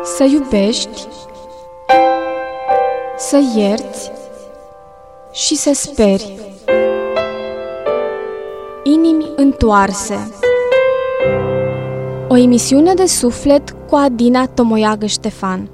Să iubești, să ierți și să speri. Inimi întoarse. O emisiune de suflet cu Adina Tomoiagă Ștefan.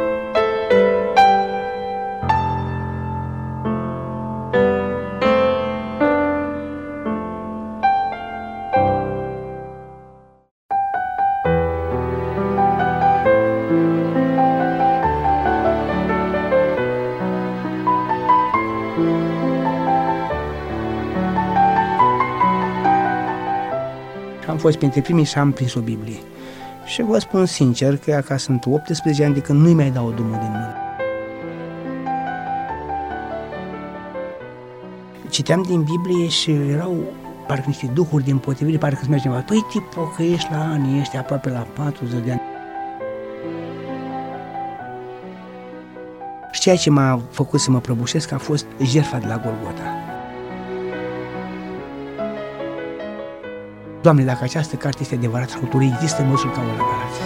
Am fost printre primii și am prins o Biblie. Și vă spun sincer că acasă sunt 18 ani de când nu-i mai dau o drumul din mână. Citeam din Biblie și erau parcă niște duhuri din potrivire, parcă îți merge cineva, păi te pocăiești la anii ăștia, aproape la 40 de ani. Și ceea ce m-a făcut să mă prăbușesc a fost jertfa de la Golgota. Doamne, dacă această carte este adevărat și autorul există, mă ca o la Galați.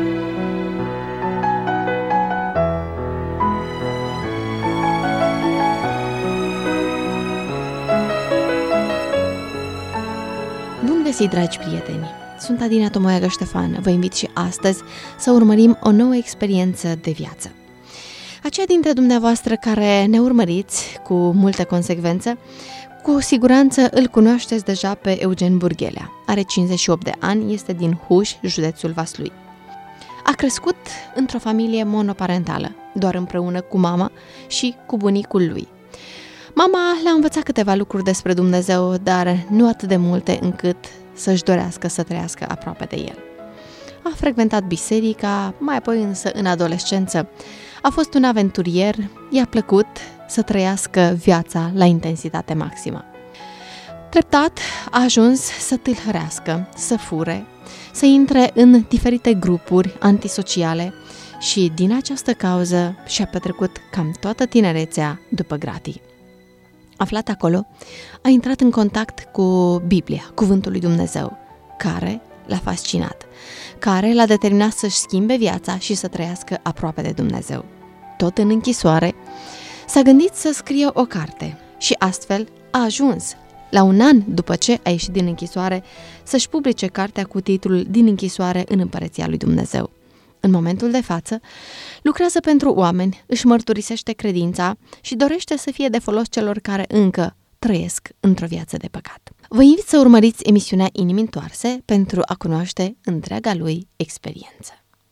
Bun găsit, dragi prieteni! Sunt Adina Tomoiagă Ștefan. Vă invit și astăzi să urmărim o nouă experiență de viață. Aceia dintre dumneavoastră care ne urmăriți cu multă consecvență, cu siguranță îl cunoașteți deja pe Eugen Burghelea. Are 58 de ani, este din Huș, județul Vaslui. A crescut într-o familie monoparentală, doar împreună cu mama și cu bunicul lui. Mama l-a învățat câteva lucruri despre Dumnezeu, dar nu atât de multe încât să-și dorească să trăiască aproape de el. A frecventat biserica, mai apoi însă în adolescență a fost un aventurier, i-a plăcut să trăiască viața la intensitate maximă. Treptat a ajuns să tâlhărească, să fure, să intre în diferite grupuri antisociale și din această cauză și-a petrecut cam toată tinerețea după gratii. Aflat acolo, a intrat în contact cu Biblia, Cuvântul lui Dumnezeu, care l-a fascinat, care l-a determinat să-și schimbe viața și să trăiască aproape de Dumnezeu. Tot în închisoare, s-a gândit să scrie o carte și astfel a ajuns, la un an după ce a ieșit din închisoare, să-și publice cartea cu titlul Din închisoare în Împărăția lui Dumnezeu. În momentul de față, lucrează pentru oameni, își mărturisește credința și dorește să fie de folos celor care încă trăiesc într-o viață de păcat. Vă invit să urmăriți emisiunea Inimi întoarse pentru a cunoaște întreaga lui experiență.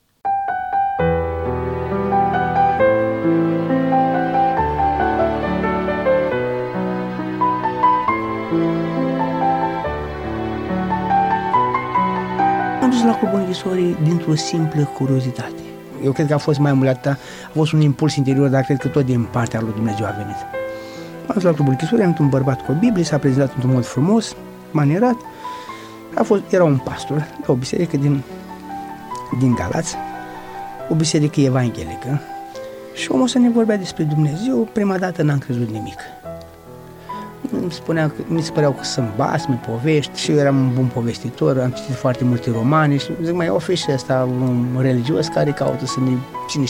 Am dus la Clubul Închisorii dintr-o simplă curiozitate. Eu cred că a fost mai mult atâta, a fost un impuls interior, dar cred că tot din partea lui Dumnezeu a venit. Am dus la Clubul Închisorii, am avut un bărbat cu o Biblie, s-a prezentat într-un mod frumos, manierat. Era un pastor la o biserică din Galați, o biserică evanghelică. Și omul ăsta ne vorbea despre Dumnezeu, prima dată n-am crezut nimic. Mi se păreau că sunt basme, povești și eu eram un bun povestitor, am citit foarte multe romane și zic, mai ofer și ăsta un religios care caută să ne, cine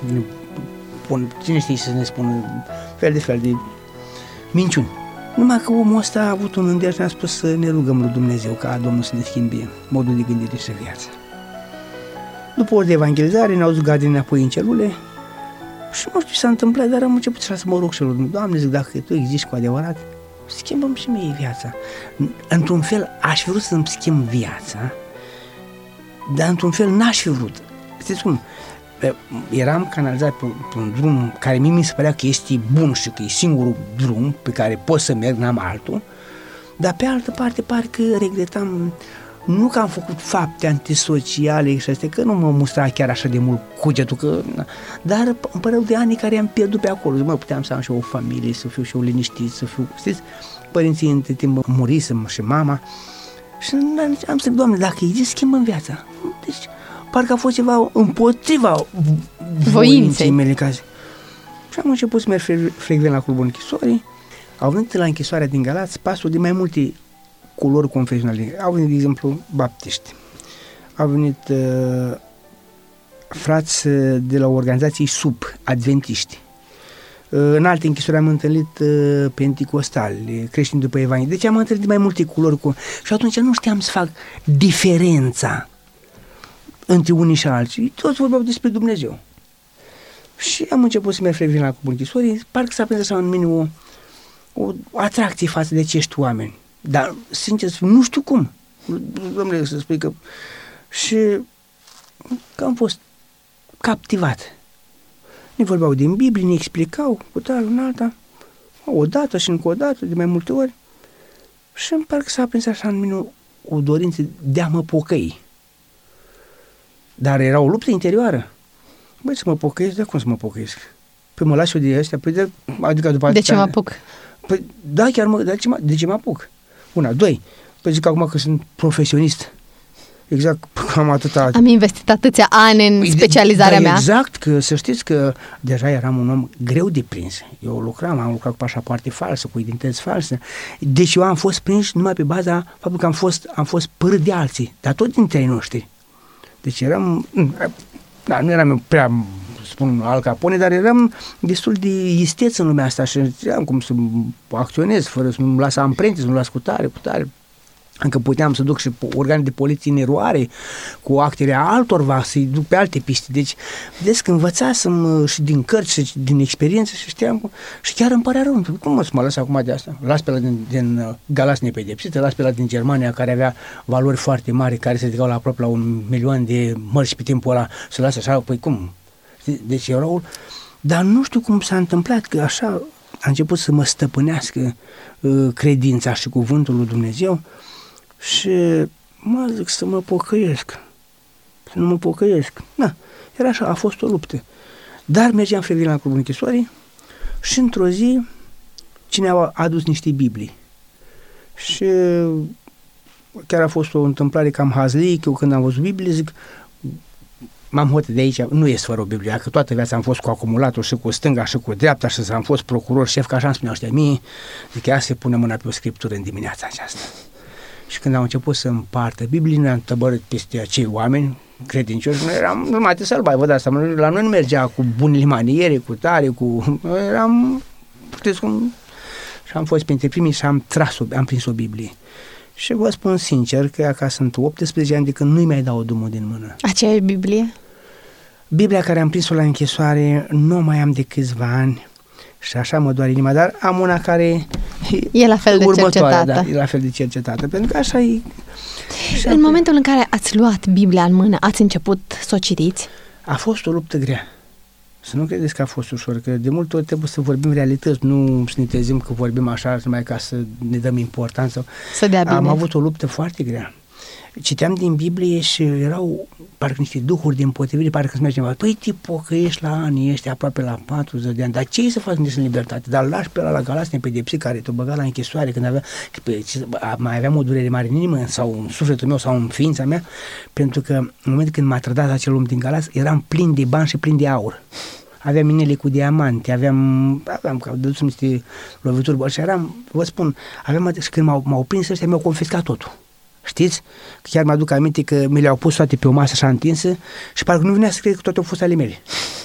știe să ne spună fel de minciuni. Numai că omul ăsta a avut un îndemn și ne-a spus să ne rugăm lui Dumnezeu ca Domnul să ne schimbe modul de gândire și viață. După ori de evangelizare ne-au dus gardeni înapoi în celule și nu știu ce s-a întâmplat, dar am început să mă rog și lui Doamne, zic, dacă Tu existi cu adevărat, schimbăm și mie viața. Într-un fel aș fi vrut să-mi schimb viața, dar într-un fel n-aș fi vrut. Știți cum? Eram canalizat pe un drum care mie mi se părea că este bun și că e singurul drum pe care pot să merg, n-am altul, dar pe altă parte parcă regretam, nu că am făcut fapte antisociale și astea, că nu mă mustra chiar așa de mult cugetul, dar îmi păreau de ani care am pierdut pe acolo. Puteam să am și o familie, să fiu și eu liniștit, să fiu, știți, părinții între timp murisem și mama și am zis, Doamne, dacă există, schimbăm viața. Deci, parcă a fost ceva împotriva voinței mele. Și am început să merg frecvent la Clubul Închisorii. Au venit la închisoarea din Galați pastori de mai multe culori confesionale. Au venit, de exemplu, baptiști, au venit frați de la organizații sub-adventiști. În alte închisori am întâlnit penticostali, creștini după Evanghelie. Deci am întâlnit mai multe culori și atunci nu știam să fac diferența între unii și alții. Toți vorbeau despre Dumnezeu. Și am început să merg frecvent la cupul închisorii, parcă s-a prins așa în mine o atracție față de acești oameni. Dar, sincer, nu știu cum. Domnule, să spui că... Și că am fost captivat. Ne vorbeau din Biblie, ne explicau cu tare, în alta, o dată și încă o dată, de mai multe ori. Și îmi parcă s-a prins așa în mine o dorință de a mă pocăi. Dar era o luptă interioară. Băi, să mă pocăiesc, de cum să mă pocăiesc? Păi mă las eu de ăstea, adică după de ce mă apuc? Păi da, chiar de ce mă apuc? Una, doi, păi zic acum că sunt profesionist. Exact, am atâta... Am investit atâția ani în specializarea mea. Exact, că să știți că deja eram un om greu de prins. Eu am lucrat cu pașapoarte false, cu identități false. Deci eu am fost prins numai pe baza faptului că am fost părât de alții, dar tot dintre ei noștri. Deci eram... Da, nu eram prea, spun, Al Capone, dar eram destul de isteț în lumea asta și știam cum să acționez fără să nu las amprente, să nu las cu tare. Încă puteam să duc și organe de poliție în eroare cu actele altorva, să-i duc pe alte piste. Deci, vedeți că învățasem și din cărți și din experiență și știam și chiar îmi părea rău. Cum să mă las acum de asta? Las pe ăla din Galați nepedepsită, las pe ăla din Germania care avea valori foarte mari, care se ridicau la aproape la 1.000.000 de mărci pe timpul ăla, să las așa, păi cum? Deci e răul. Dar nu știu cum s-a întâmplat, că așa a început să mă stăpânească credința și cuvântul lui Dumnezeu. Și mă zic să mă pocăiesc, să nu mă pocăiesc. Da, era așa, a fost o luptă. Dar mergeam frecvent la clubul închisorii și într-o zi cineva a adus niște Biblii. Și chiar a fost o întâmplare cam hazlic, eu când am văzut Biblie zic, m-am hotărât de aici, nu ies fără o Biblie, că toată viața am fost cu acumulator și cu stânga și cu dreapta și am fost procuror șef, că așa îmi spuneau ăștia mie, zic, ia să pune mâna pe o scriptură în dimineața aceasta. Și când am început să împartă Biblie, ne-am tăbărât peste acei oameni credincioși, noi eram numai de sălbai, vă dați seama, la noi nu mergea cu bunele maniere, cu tare, eram, puteți cum, și am fost printre primii și am prins o Biblie. Și vă spun sincer că acasă sunt 18 ani de când nu-i mai dau drumul din mână. Aceeași Biblie? Biblia care am prins-o la închisoare nu mai am de câțiva ani. Și așa mă doare inima, dar am una care e la fel de cercetată. Da, e la fel de cercetată, pentru că așa e. În momentul în care ați luat Biblia în mână, ați început să o citiți? A fost o luptă grea. Să nu credeți că a fost ușor, că de multe ori trebuie să vorbim realități, nu să ne trezim că vorbim așa, numai ca să ne dăm importanță. Să dea bine. Am avut o luptă foarte grea. Citeam din Biblie și erau parcă niște duhuri de împotrivire, parcă îți merge, păi te pocăiești la anii ăștia, aproape la 40 de ani, dar ce să faci în libertate? Dar lași pe ăla la Galați nepedepsit care te-o băga la închisoare când mai aveam o durere mare în inimă sau în sufletul meu sau în ființa mea, pentru că în momentul când m-a trădat acel om din Galați, eram plin de bani și plin de aur. Aveam inele cu diamante, aveam dădusem niște lovituri, și vă spun, și când m-au prins ăștia, mi-au confiscat totul. Știți? Chiar mă-aduc aminte că mi le-au pus toate pe o masă așa întinsă și parcă nu venea să cred că toate au fost ale mele.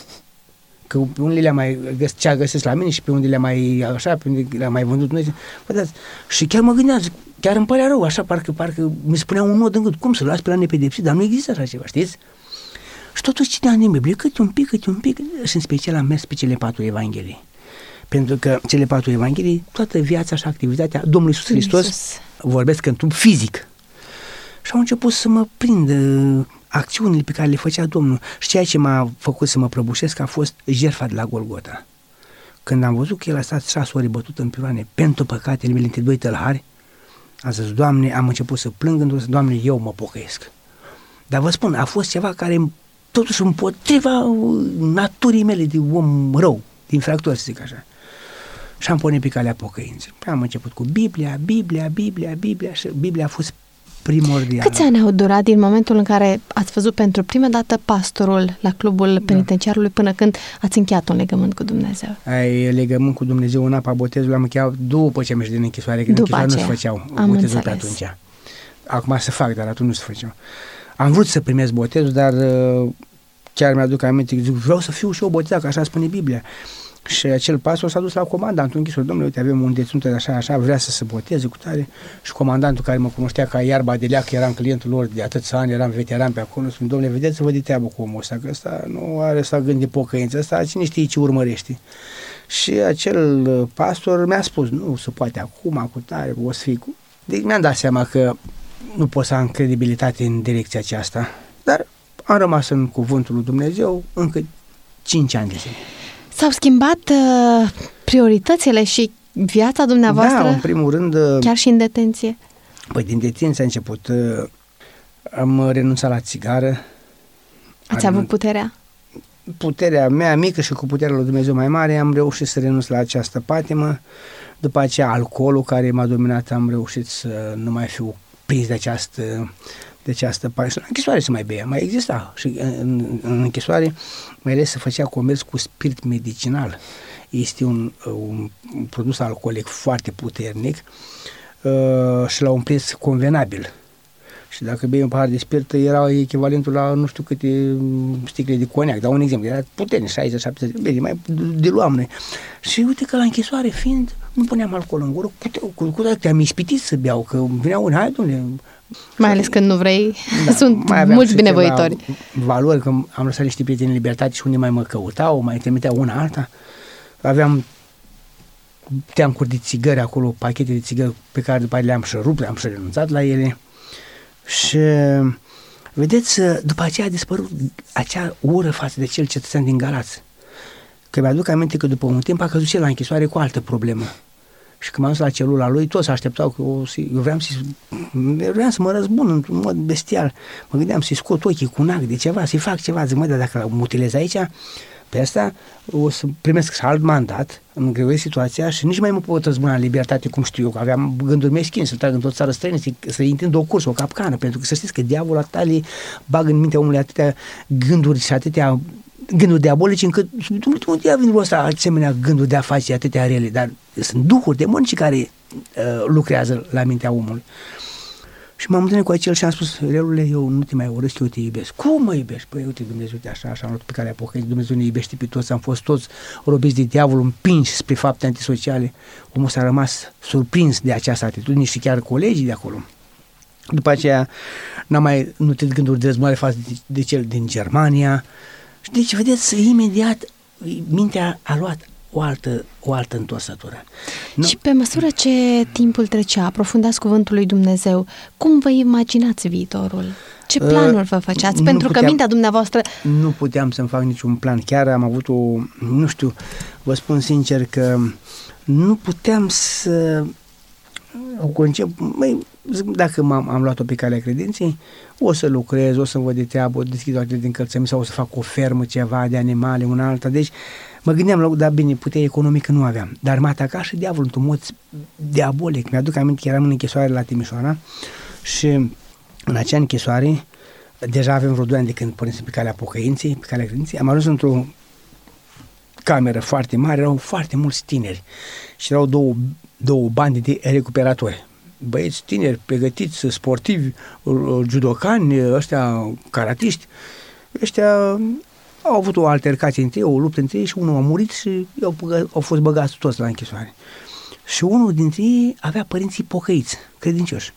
Că pe unde le-am mai găsesc la mine și pe unde le-am mai așa, pe unde le-am mai vândut noi. Și chiar mă gândeam, chiar îmi părea rău, așa, parcă mi spunea un nod în gât, cum să las pe la nepedepsit, dar nu există așa ceva, știți? Și totuși citeam din Biblie, câte un pic, și în special am mers pe cele 4 Evanghelii. Pentru că cele 4 Evanghelii, toată viața și activitatea Domnului Iisus Hristos, vorbesc în trup fizic. Și au început să mă prindă acțiunile pe care le făcea Domnul. Și ceea ce m-a făcut să mă prăbușesc a fost jertfa de la Golgota. Când am văzut că el a stat 6 ore bătut în piroane pentru păcatele mele între 2 tălhari, am zis, Doamne, am început să plâng, într-o zi, Doamne, eu mă pocăiesc. Dar vă spun, a fost ceva care totuși împotriva naturii mele de om rău, de infractor, să zic așa. Și am pornit pe calea pocăinței. Am început cu Biblia și Biblia a fost primordial. Câți ani au durat din momentul în care ați văzut pentru prima dată pastorul la clubul penitenciarului până când ați încheiat un legământ cu Dumnezeu? Legământ cu Dumnezeu în apa botezului am încheiat după ce am ieșit din închisoare, că în închisoare nu se făceau botezul pe atunci. Acum se fac, dar atunci nu se făceau. Am vrut să primesc botezul, dar chiar mi-aduc aminte, zic, vreau să fiu și eu botezat, că așa spune Biblia. Și acel pastor s-a dus la comandantul închisului. Domnule, uite, avem un deținut așa, vrea să se boteze cu tare. Și comandantul, care mă cunoștea ca iarba de leac, eram clientul lor de atâția ani, eram veteran pe acolo, spune, domnule, vedeți-vă de treabă cu omul ăsta, că ăsta nu are să gândi pocăință, ăsta cine știe ce urmărește. Și acel pastor mi-a spus, nu se poate acum, cu tare, o să fii cu... Deci mi-am dat seama că nu pot să am credibilitate în direcția aceasta, dar am rămas în cuvântul lui Dumnezeu încă 5 ani de zile. S-au schimbat prioritățile și viața dumneavoastră? Da, în primul rând... Chiar și în detenție? Păi din detenție a început. Am renunțat la țigară. Ați avut puterea? Puterea mea mică și cu puterea lui Dumnezeu mai mare am reușit să renunț la această patimă. După aceea alcoolul care m-a dominat am reușit să nu mai fiu prins de această patimă. La închisoare se mai bea, mai exista. Și în închisoare mai ales se făcea comerț cu spirit medicinal. Este un produs alcoolic foarte puternic și la un preț convenabil. Și dacă bei un pahar de spirit, era echivalentul la nu știu câte sticle de coniac. Dau un exemplu, era puternic, 60-70, bine, mai diluam noi. Și uite că la închisoare fiind, nu puneam alcool în gură, cu toate am ispitit să beau, că vinea un hai, domnule. Mai ales când nu vrei, da, sunt mulți binevoitori. Valori, că am lăsat niște prieteni în libertate și unii mai mă căutau, mai trimiteau una alta. Teancuri de țigări acolo, pachete de țigări pe care după aia le-am și rupt, am și renunțat la ele. Și vedeți, după aceea a dispărut acea ură față de cel cetățean din Galați. Că mi-aduc aminte că după un timp a căzut și la închisoare cu altă problemă. Și când m-am dus la celula lui, toți așteptau că eu vreau să mă răzbun într-un mod bestial. Mă gândeam să-i scot ochii cu un ac de ceva, să-i fac ceva. Zic, mă, dar dacă mă utilez aici, pe asta o să primesc și alt mandat, îmi îngreuiesc situația și nici mai mă pot răzbuna în libertate, cum știu eu, că aveam gânduri meschine să trag în tot țară străină, să intind o cursă, o capcană, pentru că să știți că diavolul atâta le bagă în mintea omului atâtea gânduri și atâtea gânduri diabolice, încât unde a venit ăsta asemenea gânduri de afaceri atâtea rele, dar sunt duhuri, demonici care lucrează la mintea omului. Și m-am întâlnit cu acel și am spus, relule, eu nu te mai urăsc, eu te iubesc. Cum mă iubești? Păi uite, Dumnezeu, uite așa, am luat pe calea pocăinței, Dumnezeu ne iubește pe toți, am fost toți robiți de diavol, împinși spre fapte antisociale. Omul s-a rămas surprins de această atitudine și chiar colegii de acolo. După aceea n-am mai nutrit gânduri de războaie față de cel din Germania. Deci, vedeți, imediat mintea a luat o altă întorsătură. Și pe măsură ce timpul trecea, aprofundați cuvântul lui Dumnezeu, cum vă imaginați viitorul? Ce planuri vă făceați? Pentru că mintea dumneavoastră... Nu puteam să-mi fac niciun plan. Chiar am avut nu știu, vă spun sincer că nu puteam să concep, dacă am luat-o pe calea credinței, o să lucrez, o să văd de treabă, o deschid o atelier de încălțăminte sau o să fac o fermă, ceva de animale, una alta. Deci mă gândeam, dar bine, puterea economică nu aveam. Dar m-a atacat și diavolul într-un mod diabolic. Mi-aduc aminte că eram în închisoare la Timișoara și în acea închisoare, deja avem vreo 2 ani de când pornisem pe calea pocăinței, pe calea credinței, am ajuns într-o cameră foarte mare, erau foarte mulți tineri și erau două bande de recuperatori. Băieți tineri, pregătiți, sportivi, judocani, ăștia karatiști, ăștia au avut o altercație între ei, o luptă între ei și unul a murit și au fost băgați toți la închisoare. Și unul dintre ei avea părinții pocăiți, credincioși.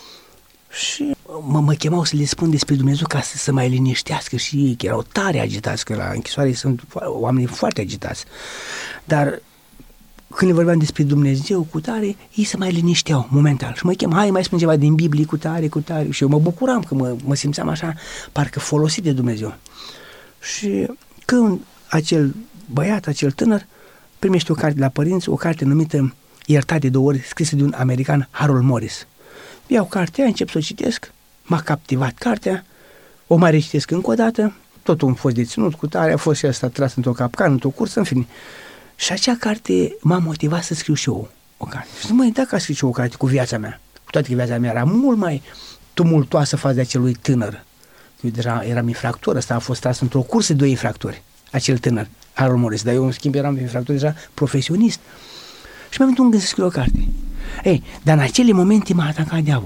Și mă chemau să le spun despre Dumnezeu ca să mai liniștească și ei, că erau tare agitați, că la închisoare sunt oameni foarte agitați. Dar când le vorbeam despre Dumnezeu cu tare, ei se mai linișteau momental și mă chem, hai mai spun ceva din Biblie cu tare, și eu mă bucuram că mă simțeam așa, parcă folosit de Dumnezeu. Și când acel băiat, acel tânăr primește o carte la părinți, o carte numită Iertat de 2 ori, scrisă de un american, Harold Morris. Iau cartea, încep să o citesc, m-a captivat cartea, o mai recitesc încă o dată, totul a fost deținut cu tare, a fost și ăsta tras într-o capcană, într-o cursă, în fine. Și acea carte m-a motivat să scriu și eu o carte. Și zic, măi, dacă aș scrie și eu o carte cu viața mea, cu toate că viața mea era mult mai tumultoasă față de acelui tânăr. Eu deja eram infractor, ăsta a fost tras într-o cursă de 2 infractori, acel tânăr, Harold Morris, dar eu în schimb eram infractor deja profesionist. Și mi-am venit un gând să scriu o carte. Ei, dar în acele momente m-a atacat diavolul.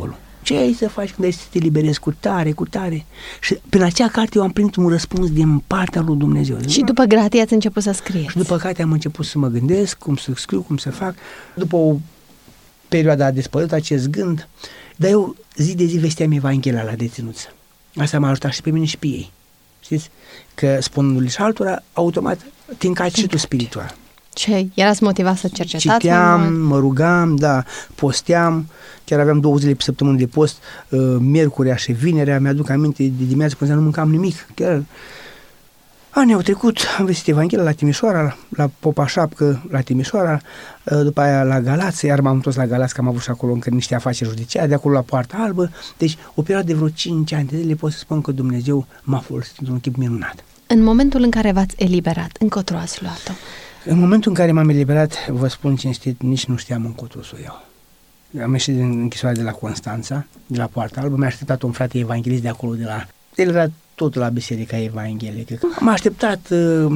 Ce ai să faci când ai să te liberezi cu tare, cu tare? Și prin acea carte eu am primit un răspuns din partea lui Dumnezeu. Și după gratie ați început să scrieți. Și după carte am început să mă gândesc cum să scriu, cum să fac. După o perioadă a dispărut acest gând, dar eu zi de zi vesteam Evanghelia la deținuți. Asta m-a ajutat și pe mine și pe ei. Știți? Că spunându-le și altora, automat te încaci și tu spiritual. Ce? Erați motivat să cercetați? Citeam, mă rugam, da, posteam, chiar aveam 2 zile pe săptămână de post, miercurea și vinerea, mi-aduc aminte, de dimineață până nu mâncam nimic, chiar. Anii au trecut, am vestit Evanghelia la Timișoara, la Popa Șapcă, la Timișoara, după aia la Galați, iar m-am întors la Galați, că am avut și acolo încă niște afaceri judiciare, de acolo la Poarta Albă, deci o perioadă de vreo 5 ani de zile pot să spun că Dumnezeu m-a folosit într-un chip minunat. În momentul în care v-ați eliberat, încotro ați luat-o? În momentul în care m-am eliberat, vă spun cinstit, nici nu știam încotro să o iau. Am ieșit din închisoare de la Constanța, de la Poarta Albă, mi-a așteptat un frate evanghelist de acolo, el era tot la biserica evanghelică. M-a așteptat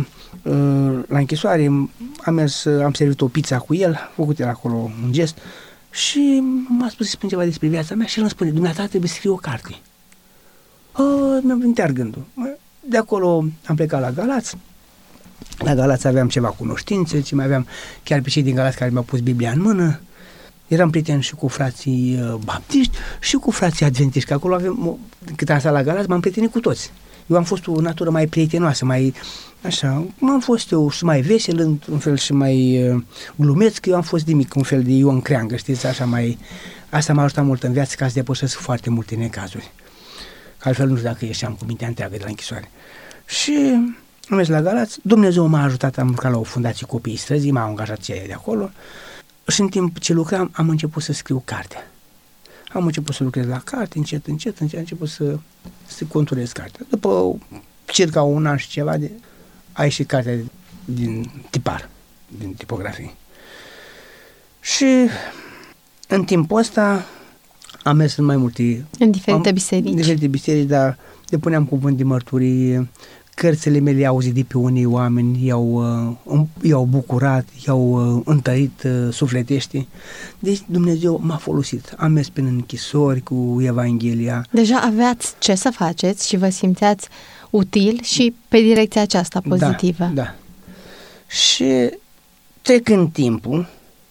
la închisoare, am servit o pizza cu el, a făcut el acolo un gest și m-a spus să spun ceva despre viața mea și el îmi spune, dumneata trebuie să scrii o carte. Mi-a venit gândul. De acolo am plecat la Galați. La Galați aveam ceva cunoștințe, mai aveam chiar pe cei din Galați care mi-au pus Biblia în mână. Eram prieten și cu frații baptiști și cu frații adventiști, că acolo cât am stat la Galați, m-am prietenit cu toți. Eu am fost o natură mai prietenoasă, mai așa, am fost eu și mai vesel, într-un fel și mai glumeț, că eu am fost de mic, un fel de Ion Creangă, știți, așa mai... Asta m-a ajutat mult în viață ca să depășesc foarte multe necazuri. Că altfel nu știu dacă ieșeam cu mintea întreagă de la închisoare. Și am mers la Galați, Dumnezeu m-a ajutat, am lucrat la o fundație Copiii Străzii, m-au angajat cei de acolo și în timp ce lucram am început să scriu cartea. Am început să lucrez la carte, încet, am început să conturez cartea. După circa un an și ceva a ieșit cartea din tipar, din tipografie. Și în timpul ăsta am mers în mai multe... În diferite biserici. În diferite biserici, dar depuneam cuvânt de mărturie, cărțile mele i-au auzit de pe unii oameni, i-au bucurat, i-au întărit sufletește. Deci Dumnezeu m-a folosit. Am mers prin închisori cu Evanghelia. Deja aveați ce să faceți și vă simțeați util și pe direcția aceasta pozitivă. Da. Și trecând timpul,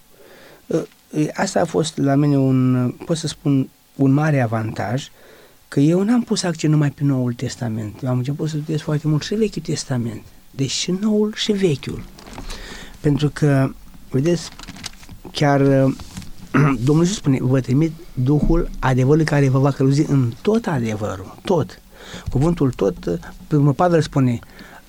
asta a fost la mine pot să spun, un mare avantaj, că eu n-am pus accent numai pe Noul Testament. Eu am început să studiez foarte mult și Vechiul Testament. Deci și Noul și Vechiul. Pentru că, vedeți, chiar Domnul Iisus spune, vă trimit Duhul adevărului care vă va călăuzi în tot adevărul. Tot. Cuvântul tot, Pavel spune,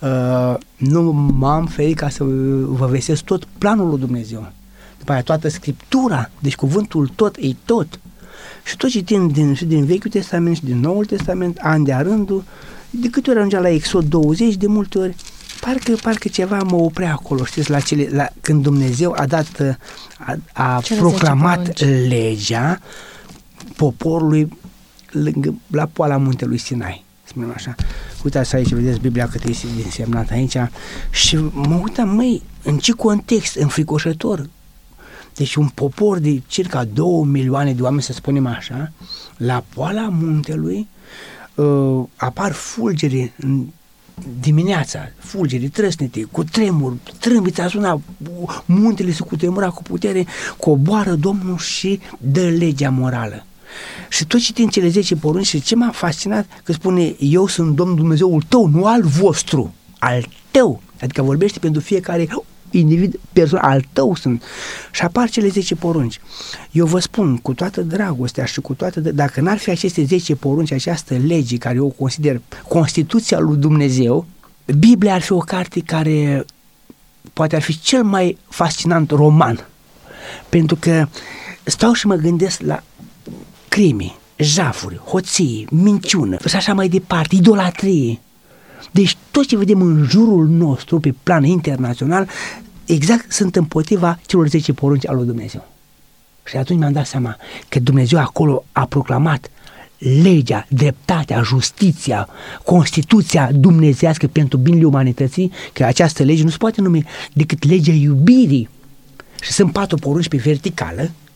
nu m-am ferit ca să vă vestesc tot planul lui Dumnezeu. După aia toată Scriptura, deci cuvântul tot e tot. Și tot citind din Vechiul Testament și din Noul Testament, an de rândul, de câte ori ajungea la Exod 20, de multe ori, parcă ceva mă oprea acolo, știți, când Dumnezeu a proclamat legea poporului la poala muntelui Sinai, spunem așa. Uitați aici, vedeți Biblia cât este însemnat aici și mă uitam, măi, în ce context înfricoșător. Deci un popor de circa 2 milioane de oameni, să spunem așa, la poala muntelui apar fulgere dimineața, fulgere, trăsnete, cu tremur, trâmbița suna, muntele se cutremura cu putere, coboară Domnul și dă legea morală. Și tot citind cele 10 porunci și ce m-a fascinat, că spune, eu sunt Domnul Dumnezeul tău, nu al vostru, al tău, adică vorbește pentru fiecare individ, persoană, al tău sunt. Și apar cele 10 porunci. Eu vă spun, cu toată dragostea și cu toată... Dacă n-ar fi aceste 10 porunci, această lege care eu o consider Constituția lui Dumnezeu, Biblia ar fi o carte care poate ar fi cel mai fascinant roman. Pentru că stau și mă gândesc la crime, jafuri, hoții, minciună și așa mai departe, idolatrie. Deci tot ce vedem în jurul nostru pe plan internațional exact sunt împotriva celor 10 porunci al lui Dumnezeu. Și atunci mi-am dat seama că Dumnezeu acolo a proclamat legea, dreptatea, justiția, Constituția dumnezeiască pentru binele umanității, că această lege nu se poate numi decât legea iubirii. Și sunt 4 porunci pe verticală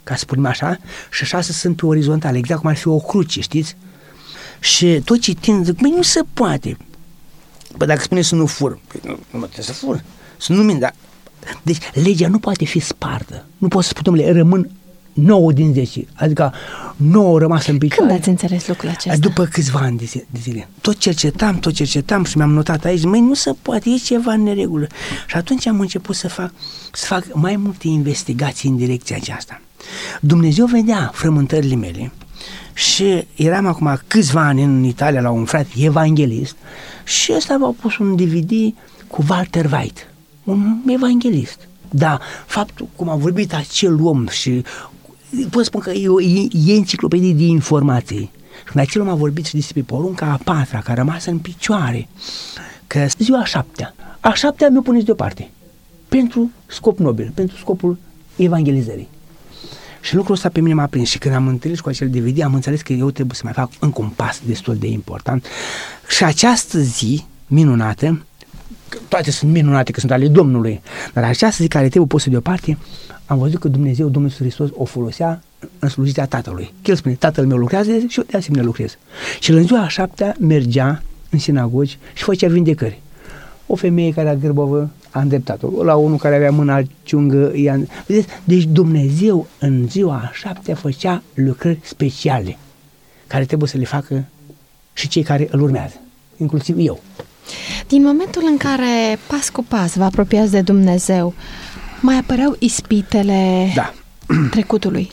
ca să spunem așa, și 6 sunt pe orizontale, exact cum ar fi o cruce, știți? Și tot citind, zic, nu se poate. Bă, dacă spune să nu fur, nu trebuie să fur, să nu mint, dar... Deci legea nu poate fi spartă. Nu poți să spui, domnule, rămân 9 din 10, adică 9 rămas în picioare. Când ați înțeles lucrul acesta? După câțiva ani de zile. Tot cercetam și mi-am notat aici, nu se poate, e ceva în neregulă. Și atunci am început să fac mai multe investigații în direcția aceasta. Dumnezeu vedea frământările mele și eram acum câțiva ani în Italia la un frate evanghelist și ăsta v-a pus un DVD cu Walter White, un evanghelist. Da, faptul cum a vorbit acel om și pot spun că e enciclopedie de informații. Când acel om a vorbit și despre porunca a 4-a, care a rămas în picioare, că ziua a 7-a mi-o puneți deoparte, pentru scop nobil, pentru scopul evangelizării. Și lucrul ăsta pe mine m-a prins și când am întâlnit cu acel DVD am înțeles că eu trebuie să mai fac încă un pas destul de important. Și această zi minunată, toate sunt minunate că sunt ale Domnului, dar această zi care trebuie pusă deoparte, am văzut că Dumnezeu, Domnul Iisus Hristos, o folosea în slujirea Tatălui. El spune, Tatăl meu lucrează și eu de asemenea lucrez. Și în ziua a 7-a mergea în sinagogi și făcea vindecări. O femeie care a gârbovă a îndreptat-o, la unul care avea mâna ciungă, vedeți? Deci Dumnezeu în ziua a 7-a făcea lucrări speciale, care trebuie să le facă și cei care îl urmează, inclusiv eu. Din momentul în care pas cu pas vă apropiați de Dumnezeu, mai apăreau ispitele trecutului?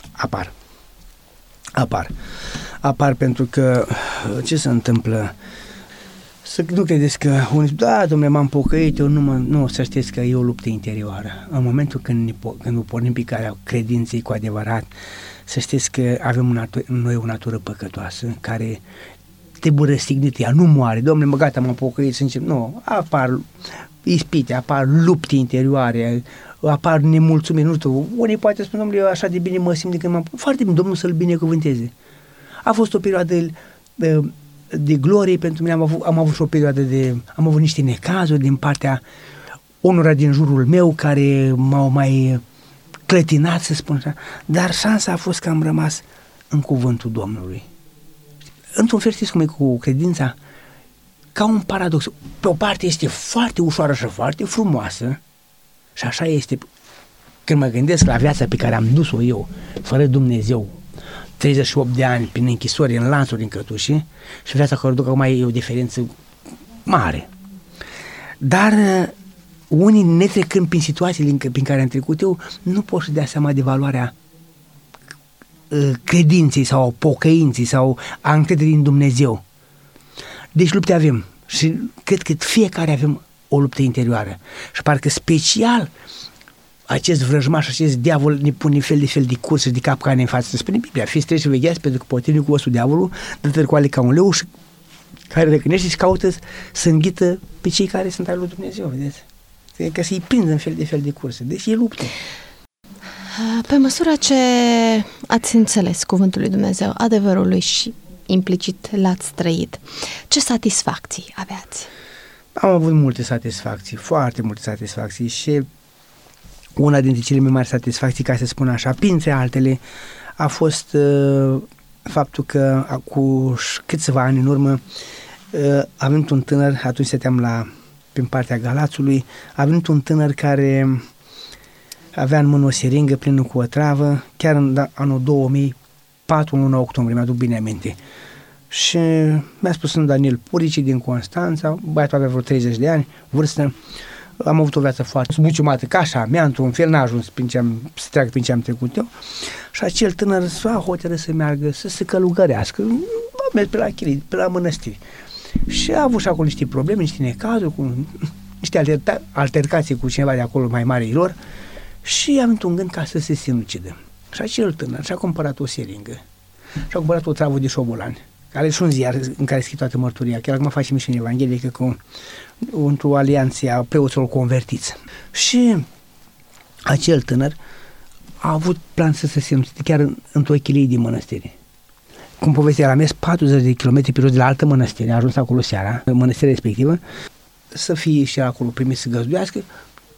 Apar pentru că ce se întâmplă? Să nu credeți că unii zic, da, dom'le, m-am pocăit, eu nu, să știți că e o luptă interioară. În momentul când pornim pe calea credinței cu adevărat, să știți că avem în noi o natură păcătoasă, care trebuie răstignită, ea nu moare, dom'le, gata, m-am pocăit, să încep. Nu, apar ispite, apar lupte interioare, apar nemulțumiri, nu știu, unii poate spune, dom'le, eu așa de bine mă simt de când m-am pocăit. Foarte bine, Domnul să-l binecuvânteze. A fost o perioadă de glorie pentru mine, am avut și o perioadă am avut niște necazuri din partea unora din jurul meu care m-au mai clătinat, să spun așa, dar șansa a fost că am rămas în cuvântul Domnului. Într-un fel, știți cum e cu credința? Ca un paradox. Pe o parte este foarte ușoară și foarte frumoasă și așa este când mă gândesc la viața pe care am dus-o eu, fără Dumnezeu, 38 de ani prin închisori, în lanțuri, în cătușii, și viața care o duc acum e o diferență mare. Dar unii, netrecând prin situațiile prin care am trecut eu, nu pot să dea seama de valoarea credinței sau pocăinței sau a încrederii în Dumnezeu. Deci lupte avem și cred că fiecare avem o luptă interioară și parcă special acest vrăjmaș, acest diavol ne pune fel de curse și de capcane în față. Spune Biblia, fiți treji și vegheați pentru că potrivnic cu osul diavolul dă târcoale ca un leu și care răcânește și caută să înghită pe cei care sunt ai lui Dumnezeu, vedeți? Ca să-i prindă în fel de curse. Deci e luptă. Pe măsură ce ați înțeles cuvântul lui Dumnezeu, adevărul lui și implicit l-ați trăit, ce satisfacții aveați? Am avut multe satisfacții, foarte multe satisfacții și una dintre cele mai mari satisfacții, ca să spun așa, printre altele, a fost faptul că cu câțiva ani în urmă a venit un tânăr, atunci stăteam prin partea Galațului, a venit un tânăr care avea în mână o seringă plină cu o travă, chiar în anul 2004, în luna octombrie, mi-aduc bine aminte. Și mi-a spus în Daniel Purici din Constanța, băiatul avea vreo 30 de ani, vârstă, am avut o viață foarte smuciumată, ca așa, mi-a într-un fel, n-a ajuns să treacă prin ce am trecut eu. Și acel tânăr s-a hotărât să meargă, să se călugărească, a mers pe la chirii, pe la mănăstiri. Și a avut și acolo niște probleme, niște necazuri, niște altercații cu cineva de acolo mai mare lor și am avut un gând ca să se sinucidă. Și acel tânăr și-a cumpărat o seringă și-a cumpărat o travă de șobolan, care și un ziar în care scrie toată mărturia. Chiar acum face misiune evanghelică într-o alianță a preoților convertiți. Și acel tânăr a avut plan să se sinucide chiar într-o chilie din mănăstire. Cum povestea, a mers 40 de kilometri pe jos de la altă mănăstire, a ajuns acolo seara, în mănăstirea respectivă, să fie și acolo primit să găzduiască.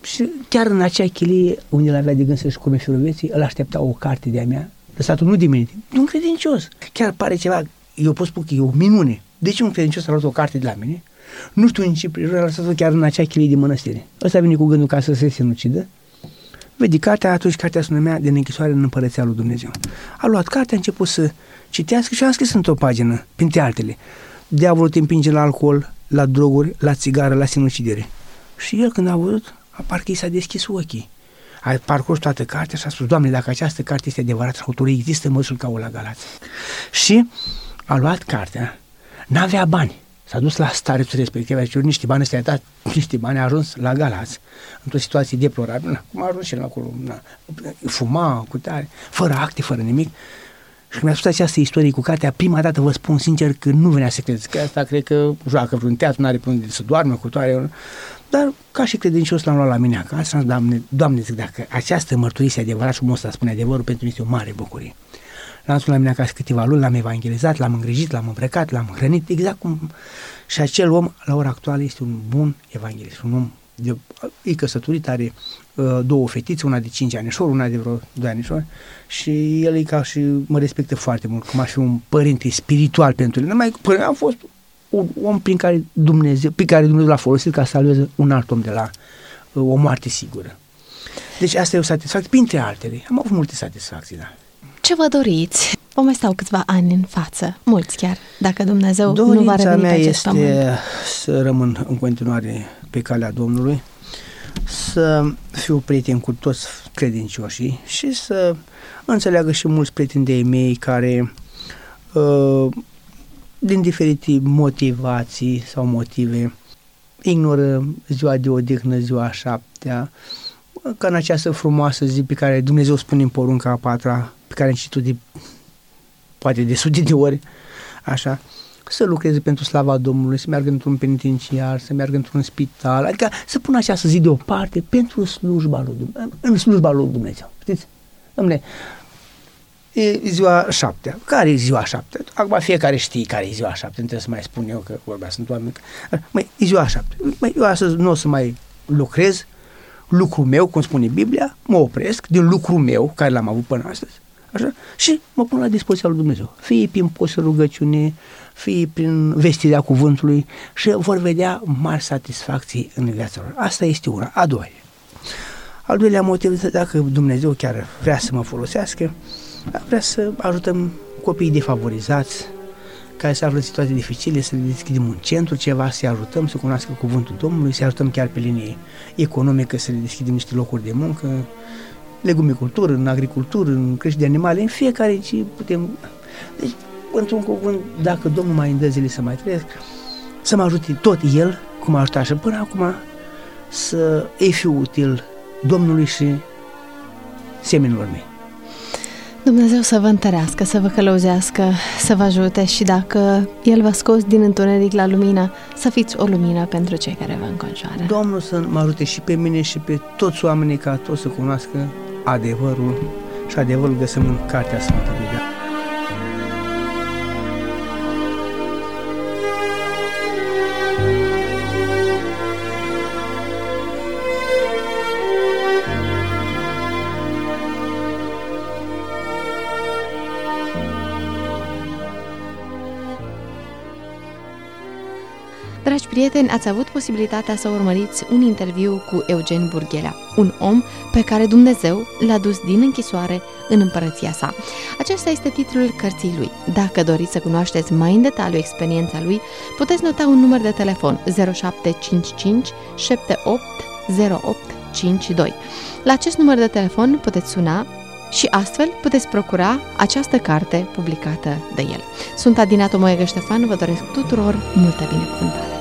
Și chiar în acea chilie unde el avea de gând să-și curme firul vieții, îl aștepta o carte de-a mea, lăsat-o nu de mine, de un credincios. Chiar pare ceva, eu pot spune că e o minune. De ce un credincios a luat o carte de la mine? Nu știu în ce prejur, a lăsat-o chiar în acea chilie de mănăstire. Ăsta vine cu gândul ca să se sinucidă. Vede cartea, atunci cartea se numea Din închisoare în Împărăția lui Dumnezeu. A luat cartea, a început să citească și a scris într-o pagină, printre altele. Diavolul te împinge la alcool, la droguri, la țigară, la sinucidere. Și el când a văzut, parcă i s-a deschis ochii. A parcurs toată cartea și a spus, Doamne, dacă această carte este adevărată, autorii există, măsul ca o la Galați. Și a luat cartea, n-avea bani. S-a dus la starețul respectiv, a zis, niște bani ăstea, dat niște bani, a ajuns la Galați, într-o situație deplorabilă, cum a ajuns și el acolo, fuma, cu tare, fără acte, fără nimic. Și când mi-a spus această istorie cu cartea, prima dată vă spun sincer că nu venea să credeți, că asta cred că joacă vreun teatru, n-are pe unde să doarmă cu toare, dar ca și credincios l-am luat la mine acasă, Doamne, zic, dacă această mărturie e adevărat și omul ăsta spune adevărul, pentru mine este o mare bucurie. L-am spus la mine acasă câteva luni, l-am evangelizat, l-am îngrijit, l-am îmbrăcat, l-am hrănit, exact cum... Și acel om, la ora actuală, este un bun evanghelist, un om e căsătorit, are două fetițe, una de 5 anișori, una de vreo 2 anișori și el e ca și mă respectă foarte mult, cum aș fi un părinte spiritual pentru el. Numai că am fost un om pe care Dumnezeu l-a folosit ca să salveze un alt om de la o moarte sigură. Deci asta e o satisfacție, printre altele. Am avut multe satisfacții, da. Ce vă doriți? Vă mai stau câțiva ani în față, mulți chiar, dacă Dumnezeu nu va reveni pe acest pământ. Dorința mea este să rămân în continuare pe calea Domnului, să fiu prieten cu toți credincioșii și să înțeleagă și mulți prieteni de-ai mei care, din diferite motivații sau motive, ignoră ziua de odihnă, ziua a 7-a, ca în această frumoasă zi pe care Dumnezeu spune în porunca a 4-a, pe care am citit poate de sute de ori, așa, să lucreze pentru slava Domnului, să meargă într-un penitenciar, să meargă într-un spital, adică să pună această zi deoparte pentru slujba lui Dumnezeu, în slujba lui Dumnezeu, știți? Dom'le, e ziua 7-a. Care e ziua 7-a? Acum fiecare știe care e ziua 7-a, nu trebuie să mai spun eu că vorba sunt oameni. Măi, e ziua 7-a. Măi, eu astăzi nu o să mai lucrez, lucrul meu, cum spune Biblia, mă opresc din lucrul meu, care l-am avut până astăzi, așa, și mă pun la dispoziția lui Dumnezeu. Fie prin post rugăciune, fie prin vestirea cuvântului și vor vedea mari satisfacții în viața lor. Asta este una. A doua. Al doilea motiv, dacă Dumnezeu chiar vrea să mă folosească, vrea să ajutăm copiii defavorizați, care se află în situații dificile, să le deschidem un centru, ceva, să-i ajutăm să cunoască cuvântul Domnului, să-i ajutăm chiar pe linie economică, să le deschidem niște locuri de muncă, legumicultură, în agricultură, în creștere de animale, în fiecare ce putem. Deci, într-un cuvânt, dacă Domnul mai îndă zile să mai trăiesc, să mă ajute tot El, cum a ajutat și până acum, să îi fiu util Domnului și semenilor mei. Dumnezeu să vă întărească, să vă călăuzească, să vă ajute și dacă El v-a scos din întuneric la lumină, să fiți o lumină pentru cei care vă înconjoară. Domnul să mă ajute și pe mine și pe toți oamenii ca toți să cunoască adevărul și adevărul găsim în Cartea Sfântă Biblie. Dragi prieteni, ați avut posibilitatea să urmăriți un interviu cu Eugen Burghelea, un om pe care Dumnezeu l-a dus din închisoare în împărăția sa. Acesta este titlul cărții lui. Dacă doriți să cunoașteți mai în detaliu experiența lui, puteți nota un număr de telefon 0755 78 0852. La acest număr de telefon puteți suna și astfel puteți procura această carte publicată de el. Sunt Adina Tomoiagă Ștefan, vă doresc tuturor multă binecuvântare.